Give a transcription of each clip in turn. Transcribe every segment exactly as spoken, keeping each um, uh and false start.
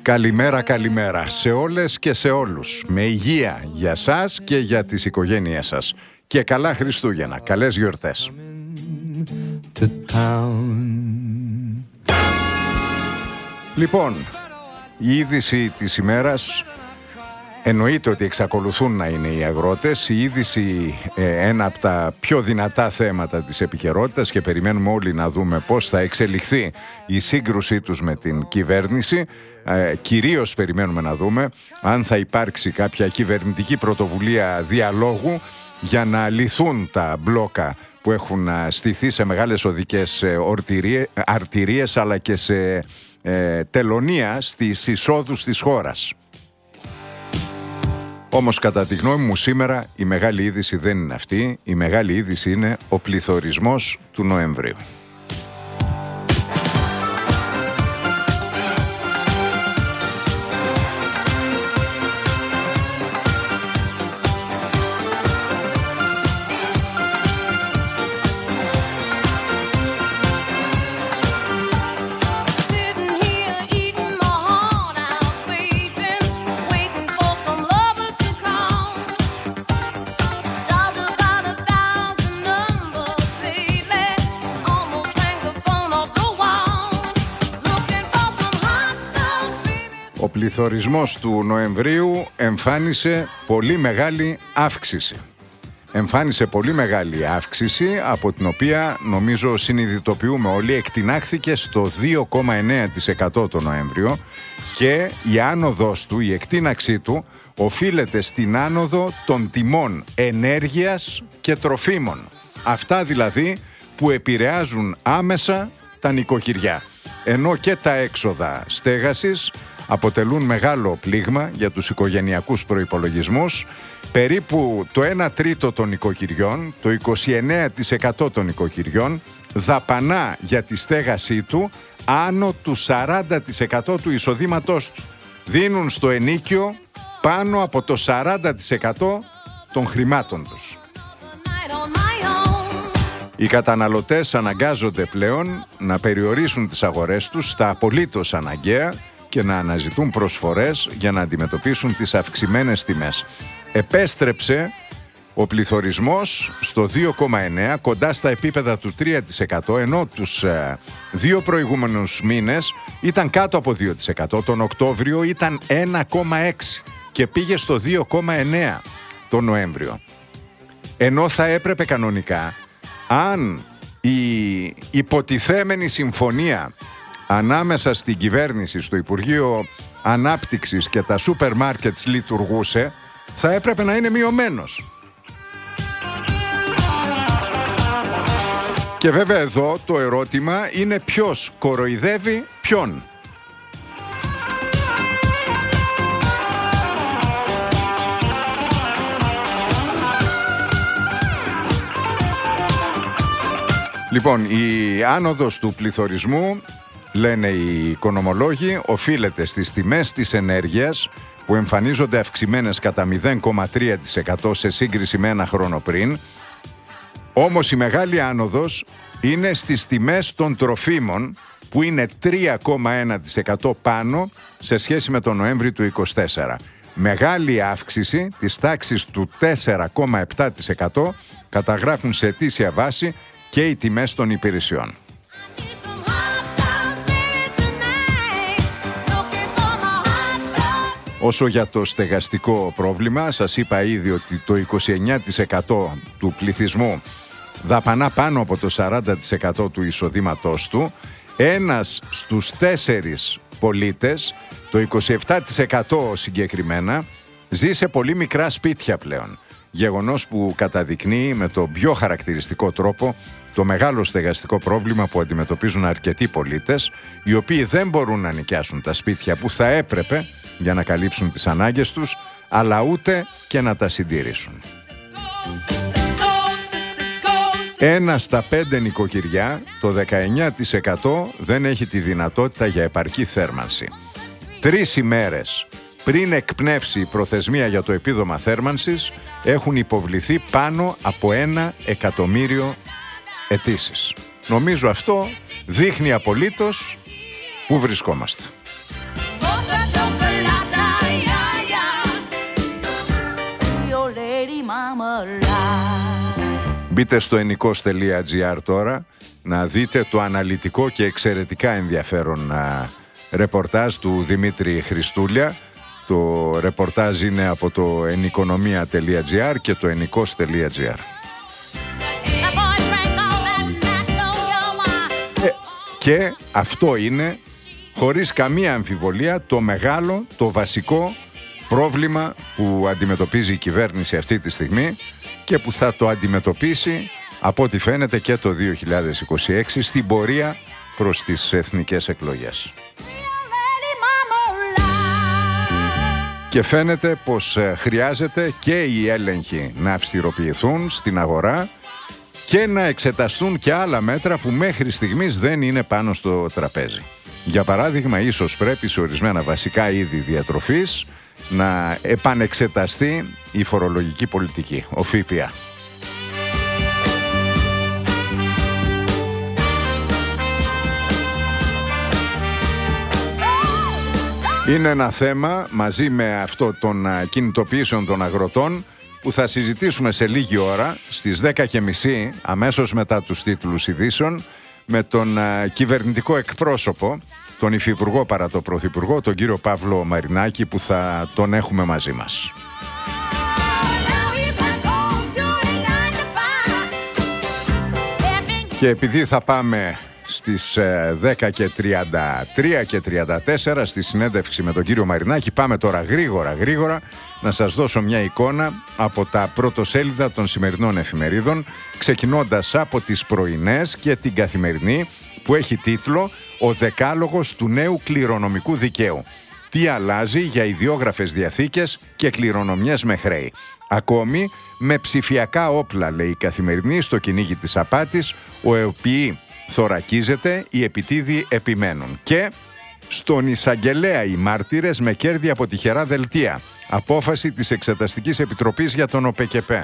Καλημέρα, καλημέρα σε όλες και σε όλους. Με υγεία για σας και για τις οικογένειές σας. Και καλά Χριστούγεννα, καλές γιορτές. Λοιπόν, η είδηση της ημέρας εννοείται ότι εξακολουθούν να είναι οι αγρότες. Η είδηση ε, ένα από τα πιο δυνατά θέματα της επικαιρότητας και περιμένουμε όλοι να δούμε πώς θα εξελιχθεί η σύγκρουσή τους με την κυβέρνηση. Ε, κυρίως περιμένουμε να δούμε αν θα υπάρξει κάποια κυβερνητική πρωτοβουλία διαλόγου για να λυθούν τα μπλόκα που έχουν στηθεί σε μεγάλες οδικές αρτηρίες αλλά και σε ε, τελωνία στις εισόδους της χώρας. Όμως κατά τη γνώμη μου σήμερα η μεγάλη είδηση δεν είναι αυτή. Η μεγάλη είδηση είναι ο πληθωρισμός του Νοεμβρίου. Ο πληθωρισμός του Νοεμβρίου εμφάνισε πολύ μεγάλη αύξηση. Εμφάνισε πολύ μεγάλη αύξηση από την οποία νομίζω συνειδητοποιούμε όλοι εκτινάχθηκε στο δύο κόμμα εννέα τοις εκατό το Νοέμβριο και η άνοδος του, η εκτίναξή του οφείλεται στην άνοδο των τιμών ενέργειας και τροφίμων. Αυτά δηλαδή που επηρεάζουν άμεσα τα νοικοκυριά. Ενώ και τα έξοδα στέγασης αποτελούν μεγάλο πλήγμα για τους οικογενειακούς προϋπολογισμούς. Περίπου το ένα τρίτο των νοικοκυριών, το είκοσι εννέα τοις εκατό των νοικοκυριών, δαπανά για τη στέγασή του άνω του σαράντα τοις εκατό του εισοδήματός του. Δίνουν στο ενοίκιο πάνω από το σαράντα τοις εκατό των χρημάτων τους. Οι καταναλωτές αναγκάζονται πλέον να περιορίσουν τις αγορές τους στα απολύτως αναγκαία και να αναζητούν προσφορές για να αντιμετωπίσουν τις αυξημένες τιμές. Επέστρεψε ο πληθωρισμός στο δύο κόμμα εννέα, κοντά στα επίπεδα του τρία τοις εκατό, ενώ τους ε, δύο προηγούμενους μήνες ήταν κάτω από δύο τοις εκατό. Τον Οκτώβριο ήταν ένα κόμμα έξι και πήγε στο δύο κόμμα εννέα τον Νοέμβριο. Ενώ θα έπρεπε κανονικά, αν η υποτιθέμενη συμφωνία ανάμεσα στην κυβέρνηση, στο Υπουργείο Ανάπτυξης και τα σούπερ μάρκετς λειτουργούσε, θα έπρεπε να είναι μειωμένος. Και βέβαια εδώ το ερώτημα είναι ποιος κοροϊδεύει ποιον. Λοιπόν, η άνοδος του πληθωρισμού, λένε οι οικονομολόγοι, οφείλεται στις τιμές της ενέργειας που εμφανίζονται αυξημένες κατά μηδέν κόμμα τρία τοις εκατό σε σύγκριση με ένα χρόνο πριν. Όμως η μεγάλη άνοδος είναι στις τιμές των τροφίμων που είναι τρία κόμμα ένα τοις εκατό πάνω σε σχέση με τον Νοέμβρη του είκοσι τέσσερα. Μεγάλη αύξηση της τάξης του τέσσερα κόμμα επτά τοις εκατό καταγράφουν σε ετήσια βάση και οι τιμές των υπηρεσιών. Όσο για το στεγαστικό πρόβλημα, σας είπα ήδη ότι το είκοσι εννέα τοις εκατό του πληθυσμού δαπανά πάνω από το σαράντα τοις εκατό του εισοδήματός του. Ένας στους τέσσερις πολίτες, το είκοσι επτά τοις εκατό συγκεκριμένα, ζει σε πολύ μικρά σπίτια πλέον. Γεγονός που καταδεικνύει με τον πιο χαρακτηριστικό τρόπο το μεγάλο στεγαστικό πρόβλημα που αντιμετωπίζουν αρκετοί πολίτες, οι οποίοι δεν μπορούν να νοικιάσουν τα σπίτια που θα έπρεπε για να καλύψουν τις ανάγκες τους, αλλά ούτε και να τα συντηρήσουν. Ένα στα πέντε νοικοκυριά, το δεκαεννέα τοις εκατό, δεν έχει τη δυνατότητα για επαρκή θέρμανση. Τρεις ημέρες πριν εκπνεύσει η προθεσμία για το επίδομα θέρμανσης, έχουν υποβληθεί πάνω από ένα εκατομμύριο αιτήσεις. Νομίζω αυτό δείχνει απολύτως πού βρισκόμαστε. Μπείτε στο ενικός τελεία τζι άρ τώρα να δείτε το αναλυτικό και εξαιρετικά ενδιαφέρον α, ρεπορτάζ του Δημήτρη Χριστούλια. Το ρεπορτάζ είναι από το ενικονομία τελεία τζι άρ και το ενικός τελεία τζι άρ. Ε, και αυτό είναι, χωρίς καμία αμφιβολία, το μεγάλο, το βασικό πρόβλημα που αντιμετωπίζει η κυβέρνηση αυτή τη στιγμή και που θα το αντιμετωπίσει, από ό,τι φαίνεται, και το δύο χιλιάδες είκοσι έξι στην πορεία προς τις εθνικές εκλογές. Και φαίνεται πως χρειάζεται και οι έλεγχοι να αυστηροποιηθούν στην αγορά και να εξεταστούν και άλλα μέτρα που μέχρι στιγμής δεν είναι πάνω στο τραπέζι. Για παράδειγμα, ίσως πρέπει σε ορισμένα βασικά είδη διατροφής να επανεξεταστεί η φορολογική πολιτική, ο ΦΠΑ. Είναι ένα θέμα, μαζί με αυτό των κινητοποιήσεων των αγροτών, που θα συζητήσουμε σε λίγη ώρα στις δέκα και μισή, αμέσως μετά τους τίτλους ειδήσεων, με τον κυβερνητικό εκπρόσωπο, τον Υφυπουργό παρά το Πρωθυπουργό, τον κύριο Παύλο Μαρινάκη, που θα τον έχουμε μαζί μας. Και επειδή θα πάμε στις δέκα και τριάντα τρία και τριάντα τέσσερα στη συνέντευξη με τον κύριο Μαρινάκη, πάμε τώρα γρήγορα γρήγορα να σας δώσω μια εικόνα από τα πρωτοσέλιδα των σημερινών εφημερίδων, ξεκινώντας από τις πρωινές και την Καθημερινή, που έχει τίτλο «Ο δεκάλογος του νέου κληρονομικού δικαίου. Τι αλλάζει για ιδιόγραφες διαθήκες και κληρονομιές με χρέη». Ακόμη με ψηφιακά όπλα, λέει η Καθημερινή, στο κυνήγι της απάτης, ο οποίοι θωρακίζεται, οι επιτίδιοι επιμένουν. Και στον εισαγγελέα οι μάρτυρες με κέρδη από τυχερά δελτία. Απόφαση της Εξεταστικής Επιτροπής για τον ΟΠΕΚΕΠΕ.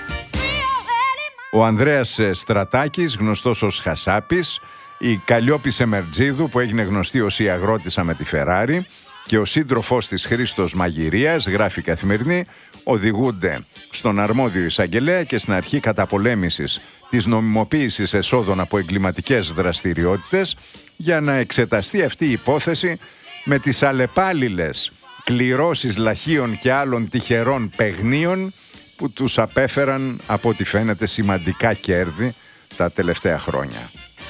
Ο Ανδρέας Στρατάκης, γνωστός ως Χασάπης, η Καλλιόπη Σεμερτζίδου, που έγινε γνωστή ως η αγρότισσα με τη Φεράρι, και ο σύντροφός της Χρήστος Μαγειρίας, γράφει η Καθημερινή, οδηγούνται στον αρμόδιο εισαγγελέα και στην αρχή καταπολέμησης της νομιμοποίησης εσόδων από εγκληματικές δραστηριότητες, για να εξεταστεί αυτή η υπόθεση με τις αλλεπάλληλες κληρώσεις λαχείων και άλλων τυχερών παιγνίων που τους απέφεραν, από ό,τι φαίνεται, σημαντικά κέρδη τα τελευταία χρόνια.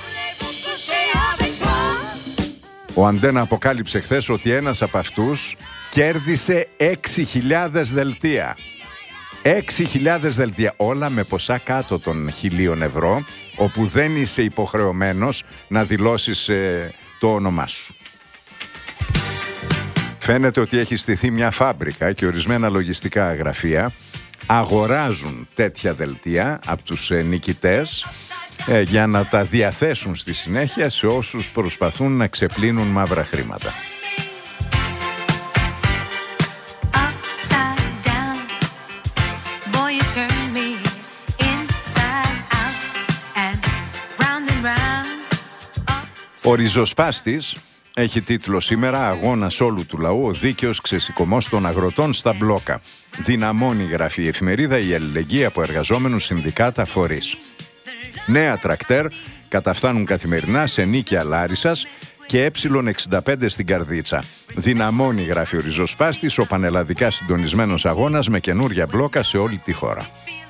Ο Αντένα αποκάλυψε χθες ότι ένας από αυτούς κέρδισε έξι χιλιάδες δελτία. έξι χιλιάδες δελτία, όλα με ποσά κάτω των χιλίων ευρώ, όπου δεν είσαι υποχρεωμένος να δηλώσεις ε, το όνομά σου. Φαίνεται ότι έχει στηθεί μια φάμπρικα και ορισμένα λογιστικά γραφεία αγοράζουν τέτοια δελτία από τους ε, νικητές, ε, για να τα διαθέσουν στη συνέχεια σε όσους προσπαθούν να ξεπλύνουν μαύρα χρήματα. Ο ριζοσπάστης έχει τίτλο σήμερα «Αγώνας όλου του λαού, ο δίκαιος ξεσηκωμός των αγροτών στα μπλόκα». Δυναμώνει, γράφει η εφημερίδα, η αλληλεγγύη από εργαζόμενους, συνδικάτα, φορείς. Νέα τρακτέρ καταφθάνουν καθημερινά σε Νίκαια Λάρισσας και ε εξήντα πέντε στην Καρδίτσα. Δυναμώνει, γράφει ο ριζοσπάστης, ο πανελλαδικά συντονισμένος αγώνας με καινούρια μπλόκα σε όλη τη χώρα.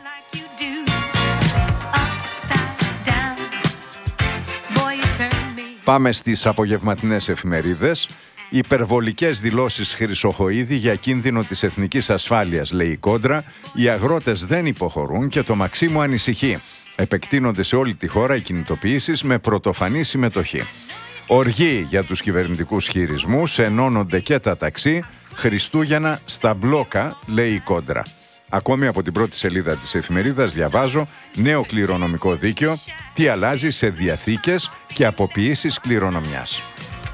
Πάμε στις απογευματινές εφημερίδες. Υπερβολικές δηλώσεις Χρυσοχοΐδη για κίνδυνο της εθνικής ασφάλειας, λέει η Κόντρα. Οι αγρότες δεν υποχωρούν και το Μαξίμου ανησυχεί. Επεκτείνονται σε όλη τη χώρα οι κινητοποιήσεις με πρωτοφανή συμμετοχή. Οργή για τους κυβερνητικούς χειρισμούς, ενώνονται και τα ταξί. Χριστούγεννα στα μπλόκα, λέει η Κόντρα. Ακόμη από την πρώτη σελίδα της εφημερίδας διαβάζω νέο κληρονομικό δίκαιο, τι αλλάζει σε διαθήκες και αποποιήσεις κληρονομιάς.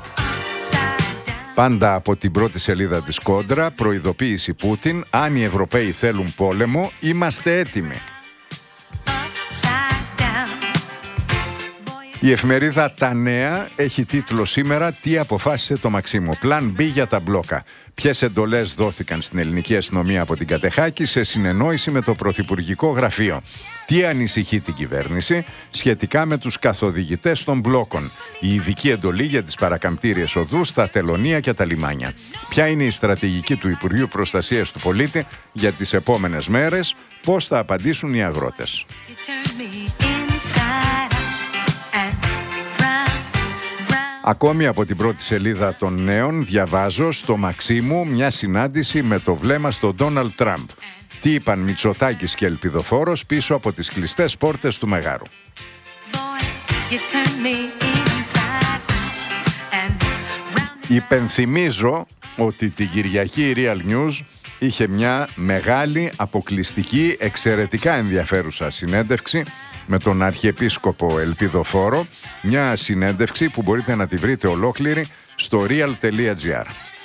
Πάντα από την πρώτη σελίδα της Κόντρα, προειδοποίηση Πούτιν, αν οι Ευρωπαίοι θέλουν πόλεμο, είμαστε έτοιμοι. Η εφημερίδα Τα Νέα έχει τίτλο σήμερα «Τι αποφάσισε το Μαξίμου. Πλάν Μπ για τα μπλόκα». Ποιες εντολές δόθηκαν στην ελληνική αστυνομία από την Κατεχάκη σε συνεννόηση με το Πρωθυπουργικό Γραφείο. Τι ανησυχεί την κυβέρνηση σχετικά με τους καθοδηγητές των μπλόκων. Η ειδική εντολή για τις παρακαμπτήριες οδούς, τα τελωνεία και τα λιμάνια. Ποια είναι η στρατηγική του Υπουργείου Προστασίας του Πολίτη για τις επόμενες μέρες. Πώς θα απαντήσουν οι αγρότες. Ακόμη από την πρώτη σελίδα των Νέων διαβάζω στο Μαξίμου μια συνάντηση με το βλέμμα στον Ντόναλντ Τραμπ. Τι είπαν Μητσοτάκης και Ελπιδοφόρος πίσω από τις κλειστές πόρτες του Μεγάρου. Υπενθυμίζω ότι την Κυριακή η Real News είχε μια μεγάλη, αποκλειστική, εξαιρετικά ενδιαφέρουσα συνέντευξη με τον Αρχιεπίσκοπο Ελπιδοφόρο, μια συνέντευξη που μπορείτε να τη βρείτε ολόκληρη στο real τελεία gr.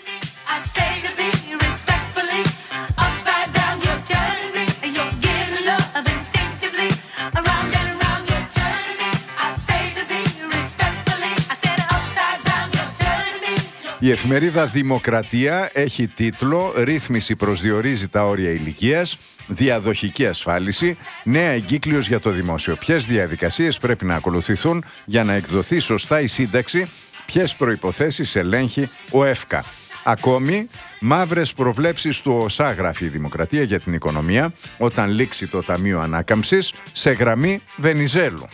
Η εφημερίδα Δημοκρατία έχει τίτλο «Ρύθμιση προσδιορίζει τα όρια ηλικίας, διαδοχική ασφάλιση, νέα εγκύκλιος για το δημόσιο». Ποιες διαδικασίες πρέπει να ακολουθηθούν για να εκδοθεί σωστά η σύνταξη, ποιες προϋποθέσεις ελέγχει ο ΕΦΚΑ. Ακόμη, μαύρες προβλέψεις του ΟΣΑ, γράφει η Δημοκρατία, για την οικονομία όταν λήξει το Ταμείο Ανάκαμψης, σε γραμμή Βενιζέλου.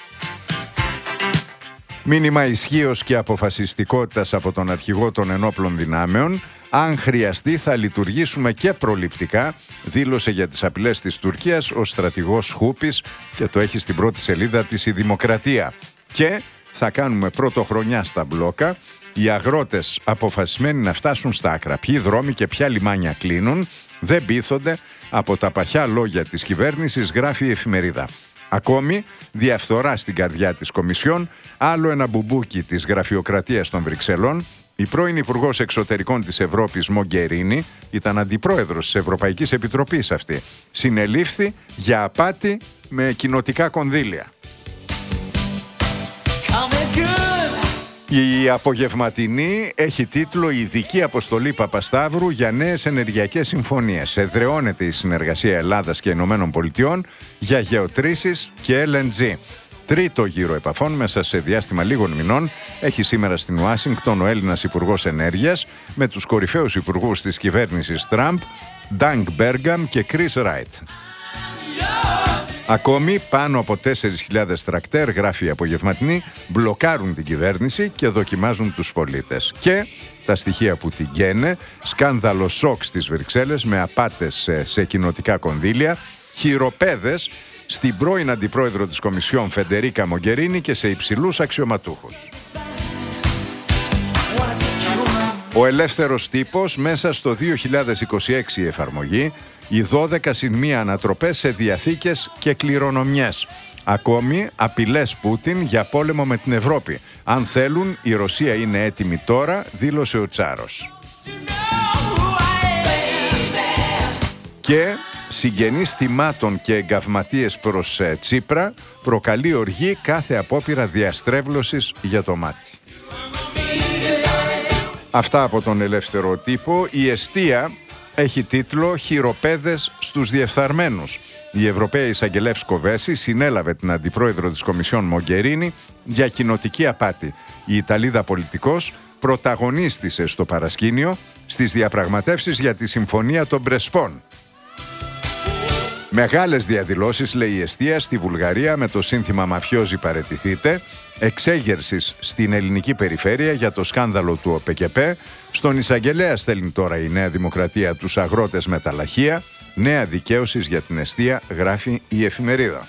Μήνυμα ισχύως και αποφασιστικότητας από τον αρχηγό των ενόπλων δυνάμεων. Αν χρειαστεί θα λειτουργήσουμε και προληπτικά, δήλωσε για τις απειλές της Τουρκίας ο στρατηγός Χούπης και το έχει στην πρώτη σελίδα της η Δημοκρατία. Και θα κάνουμε πρωτοχρονιά στα μπλόκα. Οι αγρότες αποφασισμένοι να φτάσουν στα άκρα. Ποιοι δρόμοι και ποια λιμάνια κλείνουν δεν πείθονται από τα παχιά λόγια της κυβέρνησης, γράφει η εφημερίδα. Ακόμη, διαφθορά στην καρδιά της Κομισιόν, άλλο ένα μπουμπούκι της γραφειοκρατίας των Βρυξελών. Η πρώην Υπουργός Εξωτερικών της Ευρώπης, Μογκερίνη, ήταν αντιπρόεδρος της Ευρωπαϊκής Επιτροπής αυτή. Συνελήφθη για απάτη με κοινοτικά κονδύλια. Η απογευματινή έχει τίτλο «Ειδική αποστολή Παπασταύρου για νέες ενεργειακές συμφωνίες». Εδραιώνεται η συνεργασία Ελλάδας και Ηνωμένων Πολιτειών για γεωτρήσεις και ελ εν τζι. Τρίτο γύρο επαφών μέσα σε διάστημα λίγων μηνών έχει σήμερα στην Ουάσιγκτον ο Έλληνας Υπουργός Ενέργειας με τους κορυφαίους υπουργούς της κυβέρνησης Τραμπ, Ντάνκ Μπέργκαμ και Κρίς Ράιτ. Ακόμη, πάνω από τέσσερις χιλιάδες τρακτέρ, γράφει η απογευματινή, μπλοκάρουν την κυβέρνηση και δοκιμάζουν τους πολίτες. Και τα στοιχεία που την καίνε, σκάνδαλο σοκ στις Βρυξέλλες με απάτες σε, σε κοινοτικά κονδύλια, χειροπέδες στην πρώην αντιπρόεδρο της Κομισιόν Φεντερίκα Μογκερίνη και σε υψηλούς αξιωματούχους. Ο ελεύθερος τύπος μέσα στο δύο χιλιάδες είκοσι έξι η εφαρμογή, οι δώδεκα συν μία ανατροπές σε διαθήκες και κληρονομιές. Ακόμη απειλές Πούτιν για πόλεμο με την Ευρώπη. Αν θέλουν, η Ρωσία είναι έτοιμη τώρα, δήλωσε ο Τσάρος. Και συγγενείς θυμάτων και εγκαυματίες προς ε, Τσίπρα προκαλεί οργή κάθε απόπειρα διαστρέβλωσης για το μάτι. Αυτά από τον ελεύθερο τύπο. Η εστία έχει τίτλο «Χειροπέδες στους διεφθαρμένους». Η Ευρωπαία Εισαγγελεύς Κοβέση συνέλαβε την αντιπρόεδρο της Κομισιόν Μογκερίνη για κοινοτική απάτη. Η Ιταλίδα πολιτικός πρωταγωνίστησε στο παρασκήνιο στις διαπραγματεύσεις για τη Συμφωνία των Πρεσπών. Μεγάλες διαδηλώσεις, λέει η εστία, στη Βουλγαρία με το σύνθημα «Μαφιόζι παραιτηθείτε», εξέγερσης στην ελληνική περιφέρεια για το σκάνδαλο του ΟΠΕΚΕΠΕ. Στον εισαγγελέα στέλνει τώρα η Νέα Δημοκρατία τους αγρότες με τα λαχεία. Νέα δικαίωσης για την εστία, γράφει η εφημερίδα.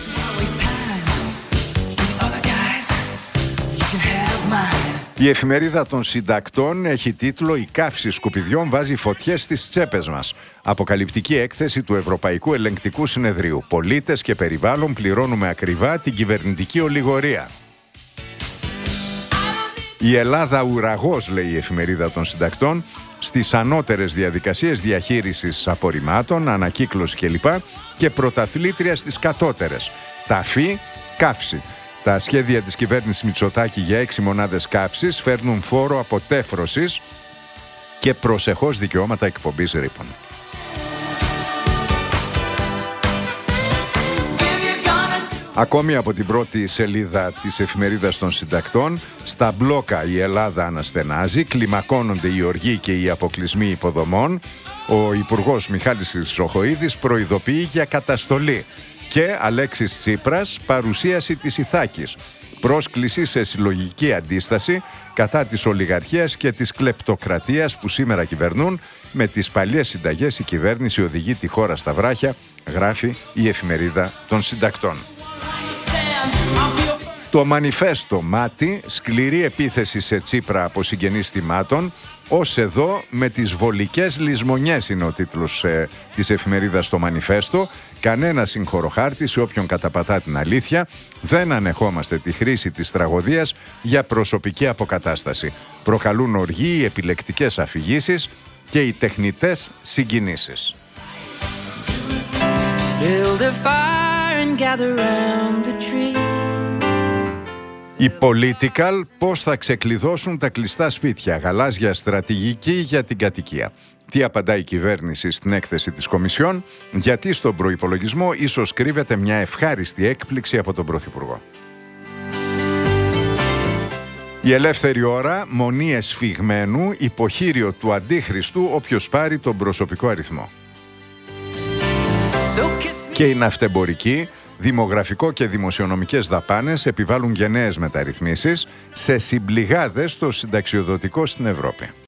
Η εφημερίδα των συντακτών έχει τίτλο «Η καύση σκουπιδιών βάζει φωτιές στις τσέπες μας». Αποκαλυπτική έκθεση του Ευρωπαϊκού Ελεγκτικού Συνεδρίου. Πολίτες και περιβάλλον πληρώνουμε ακριβά την κυβερνητική ολιγορία. Η Ελλάδα ουραγός, λέει η εφημερίδα των συντακτών, στις ανώτερες διαδικασίες διαχείρισης απορριμμάτων, ανακύκλωση κλπ. Και πρωταθλήτρια στις κατώτερες. Ταφή, καύση. Τα σχέδια της κυβέρνησης Μητσοτάκη για έξι μονάδες καύσης φέρνουν φόρο αποτέφρωσης και προσεχώς δικαιώματα εκπομπής ρήπων. Ακόμη από την πρώτη σελίδα της εφημερίδας των συντακτών, στα μπλόκα η Ελλάδα αναστενάζει, κλιμακώνονται οι οργοί και οι αποκλεισμοί υποδομών. Ο Υπουργός Μιχάλης Χρυσοχοΐδης προειδοποιεί για καταστολή και Αλέξης Τσίπρας παρουσίαση της Ιθάκης. Πρόσκληση σε συλλογική αντίσταση κατά της ολιγαρχίας και της κλεπτοκρατίας που σήμερα κυβερνούν. Με τις παλιές συνταγές η κυβέρνηση οδηγεί τη χώρα στα βράχια, γράφει η εφημερίδα των συντακτών. Το μανιφέστο Μάτι, σκληρή επίθεση σε Τσίπρα από συγγενείς θυμάτων, ως εδώ με τις βολικές λησμονιές είναι ο τίτλος ε, της εφημερίδας στο μανιφέστο. Κανένα συγχωροχάρτη σε όποιον καταπατά την αλήθεια. Δεν ανεχόμαστε τη χρήση της τραγωδίας για προσωπική αποκατάσταση. Προκαλούν οργή οι επιλεκτικές αφηγήσεις και οι τεχνητές συγκινήσεις. Οι Political πώς θα ξεκλειδώσουν τα κλειστά σπίτια, γαλάζια στρατηγική για την κατοικία. Τι απαντά η κυβέρνηση στην έκθεση της Κομισιόν, γιατί στον προϋπολογισμό ίσως κρύβεται μια ευχάριστη έκπληξη από τον Πρωθυπουργό. Η Ελεύθερη Ώρα, μονή εσφιγμένου, υποχείριο του Αντίχριστου όποιος πάρει τον προσωπικό αριθμό. Και η ναυτεμπορική, δημογραφικό και δημοσιονομικές δαπάνες επιβάλλουν γενναίες μεταρρυθμίσεις σε συμπληγάδες στο συνταξιοδοτικό στην Ευρώπη.